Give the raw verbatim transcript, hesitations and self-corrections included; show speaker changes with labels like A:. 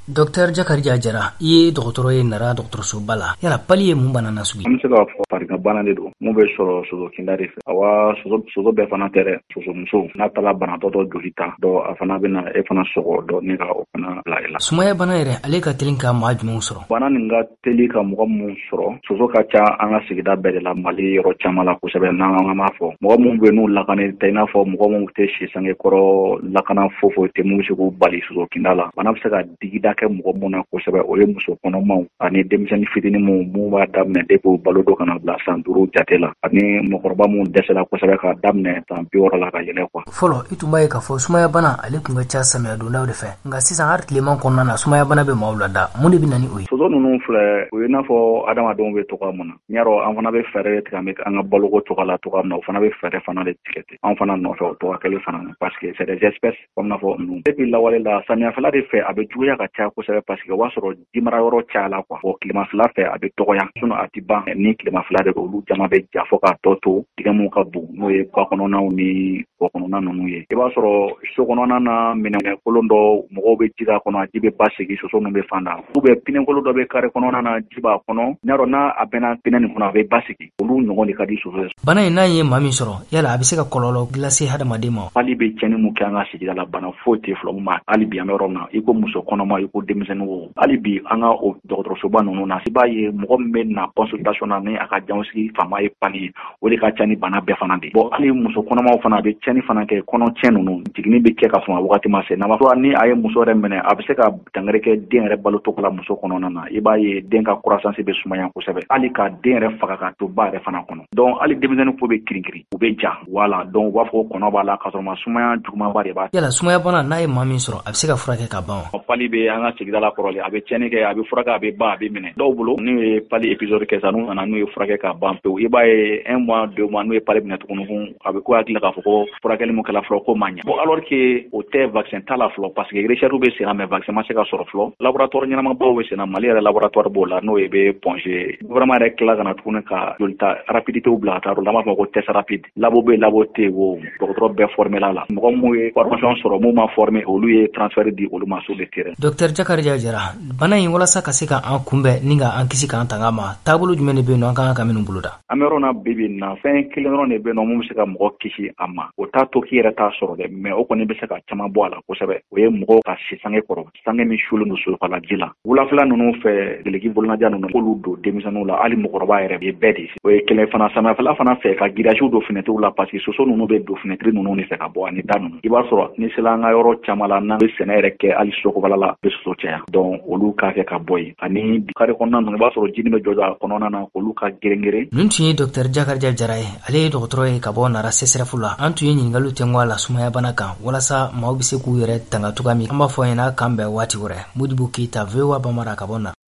A: Docteur Jakarija Jara ye docteur ye nara docteur Sobala yala pali ye mun bana nasugi
B: amse ka farika bana de do mun be soro sozo kindare fe awa sozo sozo be fana tere sozo muso na tala bana to do jolita do afana bena e fana sogo do ne ka o fana la ila
A: sumaya bana yere ale ka telinka majmu soro
B: bana ninga telika mo mun soro sozo ka cha anga sigida be la mali ro chamala ko sebe na nga ma fo mo mun be nu la kanel tayna fo mo mun te shi sange koro la kana fofo te mu ko bali sozo kindala bana se ka digida ke mo mona ko sebe o ye muso kono ma ani demisani fitini mo mu ba damne de ko balo do kana bla sanduru jatela ani mo korba mu desela ko sebe ka damne tan biora la ka yele ko
A: folo itumbaye ka fo sumaya bana ale kunga cha samya do nawde fe nga sisan art leman konna na sumaya bana be mawlada muni binani oyi
B: sozo nunu fle o ye na fo adama don be to ka mona nyaro an fana be fere tikamek an balo ko to kala to ka na fana be fere fana le tikete an fana no fe to ka kele fana parce que c'est des espèces comme na fo nu depuis la wale la samya fala de fe abe juya ka cha ko sebe parce que wasoro dimara yoro chala kwa o klima fla fe abe toya suno atiba ni klima fla de olu jama be jafoka toto digamu ka bu no ye kwa kono na ni ko kono na no ye e wasoro so kono na na mena kolondo mo be jiga kono ajibe basigi so so no be fanda ube pine kolo do be kare kono na jiba kono nyaro na abena pine ni kono be basigi olu nyogo ni kadi so
A: bana ina ye mami soro yala abiseka kololo glasi hada madema
B: ali be cheni mu kanga sigida la bana fote flo ma ali bi amero na iko muso kono ma iko demisenu ali bi anga o docteur Sobano no na siba ye mo men na consultation na ne aka jansi fama ye pali o le ka chani bana be fana de bo ali muso kono ma fana be chani fana ke kono chenu no jigni be ke ka fama wakati ma se na ma so ni aye muso remene abiseka tangere ke den re balo to kala muso kono na na iba ye den ka croissance be sumaya ko sebe ali ka den re faka ka to ba re fana kono donc ali demisenu ko be krinkri o be ja wala donc wa fo kono ba la ka so ma sumaya juma ba re ba
A: yala sumaya bana na ye mami soro abiseka furake ka ban
B: pali be anga sigida la korole abe cheni ke abe furaka abe ba abe mine do bulo ni pali episode ke sanu ana nu furake ka ban pe iba e un mois deux mois nu pali bine to kono abe ko akila ka foko furake mo kala fro ko manya bon alors que o te vaccin tala flo parce que recherche be sera mais vaccin ma se ka soro flo laboratoire nyama ma bo we sena mali laboratoire bo la no e be ponger vraiment rek la kana tukuna ka jolta rapidité ou bla ta la ma ko test rapide labo be labo te wo docteur be formé la la mo mo formation soro mo ma formé o lui transfert di o ma sur le terrain
A: docteur Jakarija Jara bana yin wala saka sika an kumbe ninga an kisi kan tangama tabulu jumene be no kan ka minu buluda
B: amerona bibi na fen kileno ne be no mo sika mo kisi amma o ta to ki reta soro de mais o ko ne be saka chama boala ko sebe o ye mo ka sisange koro sange mi shulu no so kala jila wula fla no no fe de legi bolna janu no lu do demisanu la ali mo koroba ere be bedi o ye kele fana sama fla fana fe ka giraju do fenêtre la parce que so so no no be do fenêtre no no ne fe ka bo ani danu iba soro ni sila nga yoro chamala na be senere ke ali soko bala be so tia donc olu ka ke ka boy ani kare konna no ba soro jini be joja kono na olu ka gerengere
A: nunti docteur Jakarija Jara ale docteur e ka bo na rasesere fula antu yin ngalu tengwa la sumaya bana kan wala sa mawbise ku yere tanga tukami amba fo ina kambe wati wore mudibu kita vewa bamara ka bona